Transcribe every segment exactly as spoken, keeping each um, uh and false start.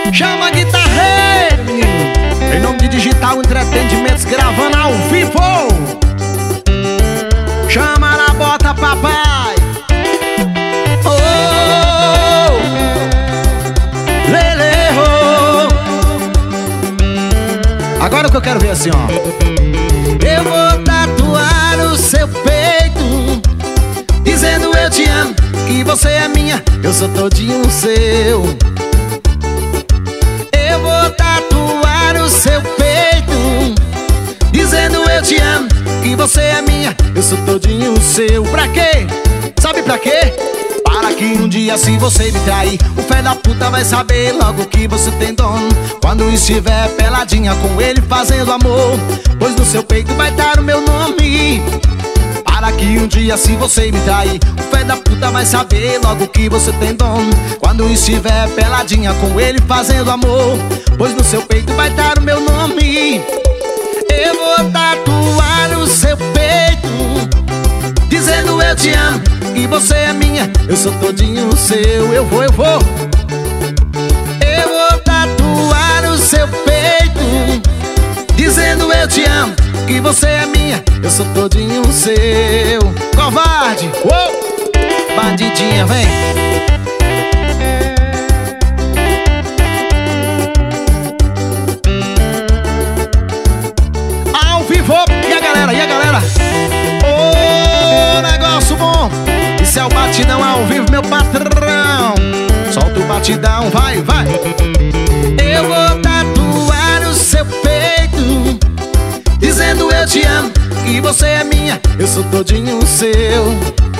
Chama guitarreiro, menino. Em nome de Digital Entretenimentos, gravando ao vivo. Chama na bota, papai. Oh, lele, oh. Agora o que eu quero ver é assim, ó. Eu vou tatuar o seu peito, dizendo eu te amo, que você é minha, eu sou todinho seu. Eu vou tatuar o seu peito, dizendo eu te amo, que você é minha, eu sou todinho seu. Pra quê? Sabe pra quê? Para que um dia, se você me trair, o fé da puta vai saber logo que você tem dono. Quando estiver peladinha com ele fazendo amor, pois no seu peito vai estar o meu nome. Para que um dia, se você me trair, o fé da puta vai saber logo que você tem dono. Quando estiver peladinha com ele fazendo amor, pois no seu peito vai estar o meu nome. Eu vou tatuar o seu peito, dizendo eu te amo, que você é minha, eu sou todinho seu. Eu vou, eu vou. Eu vou tatuar o seu peito, dizendo eu te amo, que você é minha, eu sou todinho seu. Covarde, uou! Bandidinha, vem. Ao vivo, e a galera, e a galera? Ô, negócio bom. Isso é o batidão ao vivo, meu patrão. Solta o batidão, vai, vai. Eu vou tatuar o seu peito, dizendo eu te amo, que você é minha, eu sou todinho seu.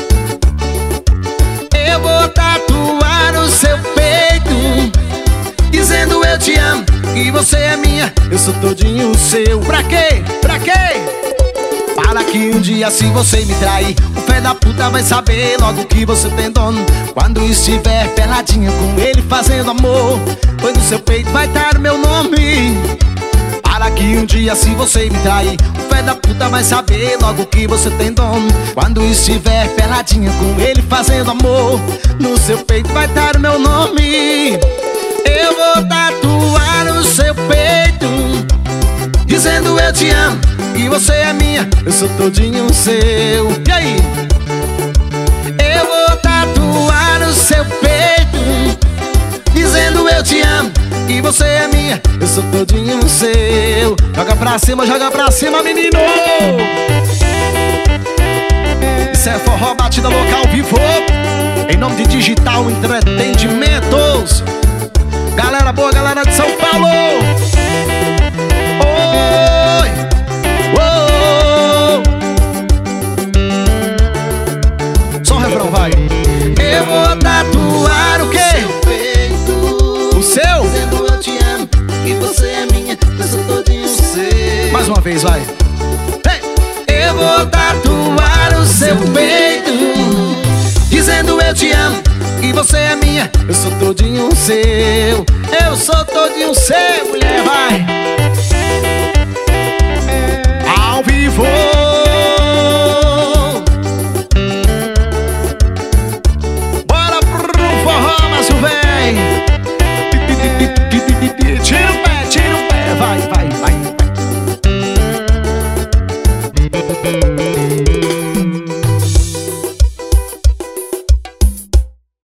Eu vou tatuar o seu peito, dizendo eu te amo, que você é minha, eu sou todinho seu. Pra quê? Pra quê? Para que um dia, se você me trair, o pé da puta vai saber logo que você tem dono. Quando estiver peladinha com ele fazendo amor, pois no seu peito vai estar o meu nome. Para que um dia, se você me trair, o pé da puta vai saber logo que você tem dono. Quando estiver peladinha com ele fazendo amor, no seu peito vai estar o meu nome. Eu vou tatuar o seu peito, dizendo eu te amo, que você é minha, eu sou todinho seu. E aí? Eu vou tatuar o seu peito, dizendo eu te amo, que você é minha, eu sou todinho seu. Joga pra cima, joga pra cima, menino. Isso é forró, batida local, vivo. Em nome de Digital Entretenimentos. Galera boa, galera de São Paulo. Oi, oh. Só o refrão, vai. Eu vou tatuar o quê? O seu? Dizendo eu te amo, que você é minha, eu sou todinho seu. Mais uma vez, vai. Hey. Eu vou tatuar o seu peito, dizendo eu te amo, que você é minha, eu sou todinho seu. Eu sou todinho seu, mulher, vai. Ao vivo.